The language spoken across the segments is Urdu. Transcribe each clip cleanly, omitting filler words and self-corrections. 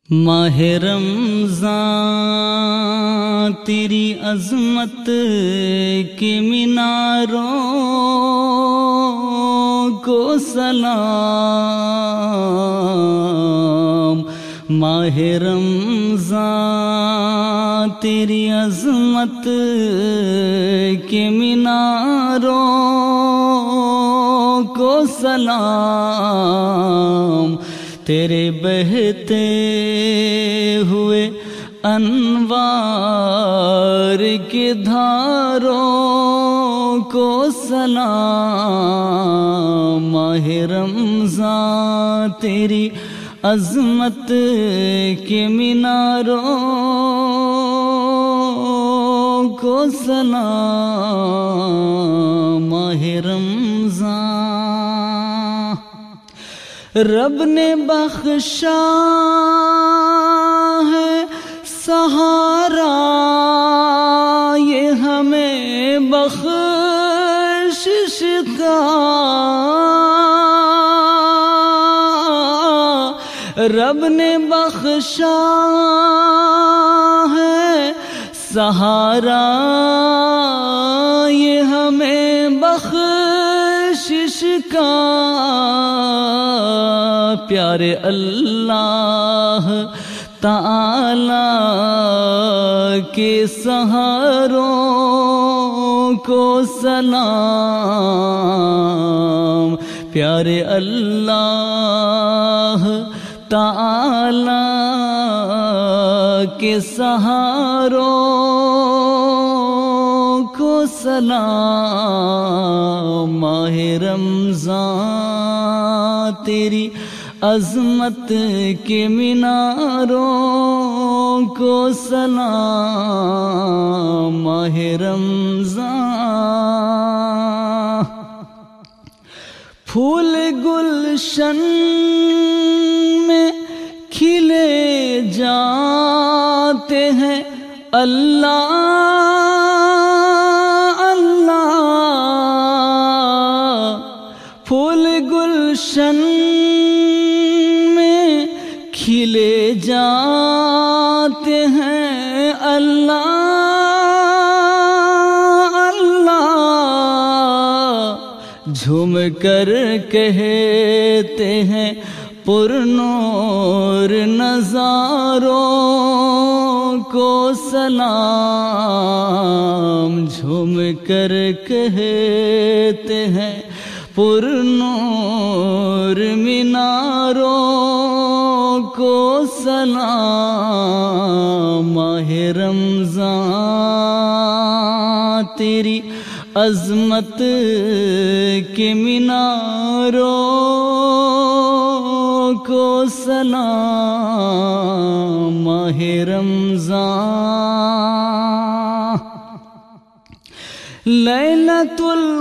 ماہ رمضان تیری عظمت کے میناروں کو سلام۔ ماہ رمضان تیری عظمت کے میناروں کو سلام۔ تیرے بہتے ہوئے انوار کے دھاروں کو سلام۔ ماہ رمضان تیری عظمت کے میناروں کو سلام۔ ماہ رمضان رب نے بخشا ہے سہارا، یہ ہمیں بخشش کا۔ رب نے بخشا ہے سہارا، یہ ہمیں بخشش کا۔ پیارے اللہ تعالی کے سہاروں کو سلام۔ پیارے اللہ تعالی کے سہاروں کو سلام۔ ماہ رمضان تیری عظمت کے میناروں کو سلام۔ ماہ رمضان پھول گلشن میں کھلے جاتے ہیں، اللہ اللہ۔ پھول گلشن میں کھلے جاتے ہیں، اللہ اللہ۔ جھوم کر کہتے ہیں پرنور نظاروں کو سلام۔ جھوم کر کہتے ہیں پرنور میناروں کو سلام۔ ماہ رمضان تیری عظمت کے میناروں کو سلام۔ ماہ رمضان لیلۃ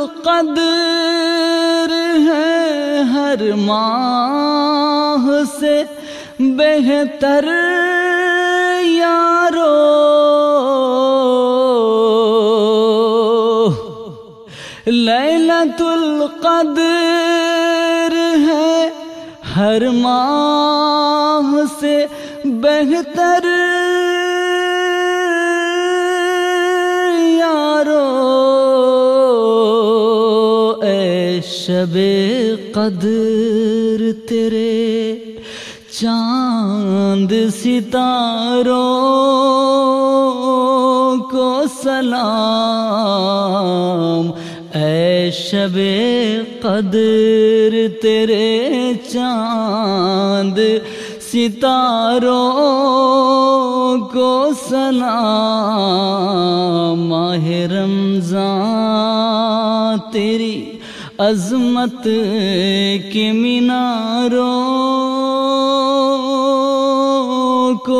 القدر ہے ہر ماہ سے بہتر یارو۔ لیلۃ القدر ہے ہر ماہ سے بہتر یارو۔ اے شب قدر تیرے چاند ستاروں کو سلام۔ اے شب قدر تیرے چاند ستاروں کو سلام۔ ماہ رمضان تیری عظمت کے میناروں کو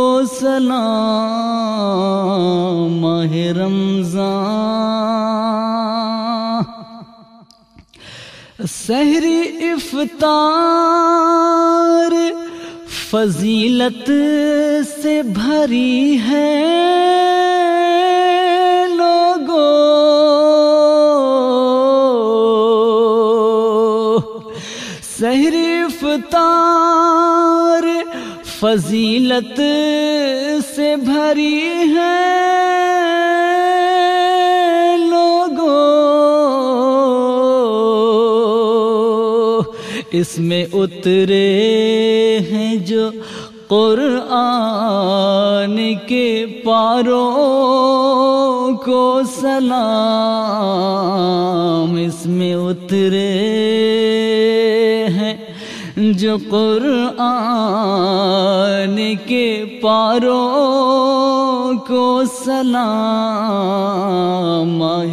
سلام۔ ماہ رمضان سحری افطار فضیلت سے بھری ہے لوگوں۔ سحری افطار فضیلت سے بھری ہے لوگوں، اس میں اترے ہیں جو قرآن کے پاروں کو سلام، اس میں اترے ہیں جو قرآن کے پاروں کو سلام۔ ماہ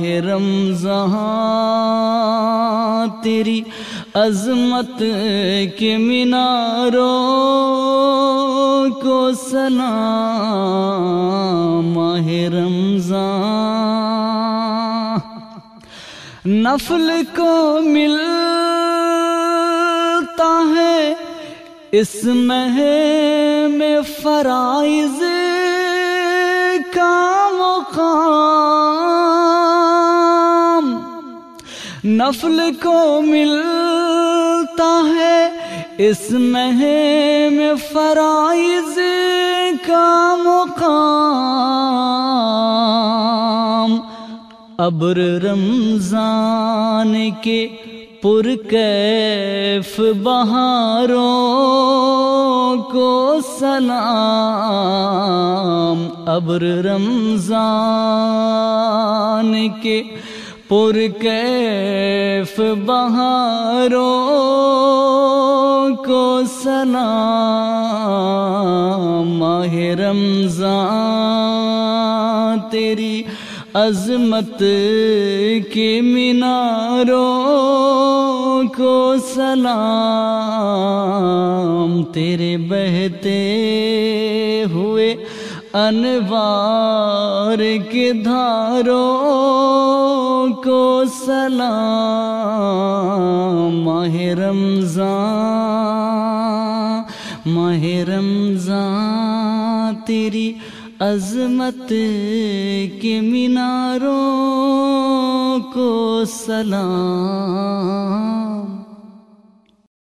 رمضان تیری عظمت کے میناروں کو سلام۔ ماہ رمضان نفل کو ملتا ہے اس ماہ میں فرائض کا مقام، نفل کو ملتا ہے اس ماہ میں فرائض کا مقام۔ ابر رمضان کے پرکیف بہاروں کو سلام، ابر رمضان کے پرکیف بہاروں کو سلام۔ ماہ رمضان تیری عظمت کے میناروں کو سلام، تیرے بہتے ہوئے انوار کے دھاروں کو سلام۔ ماہ رمضان، ماہ رمضان تیری عظمت کے میناروں کو سلام۔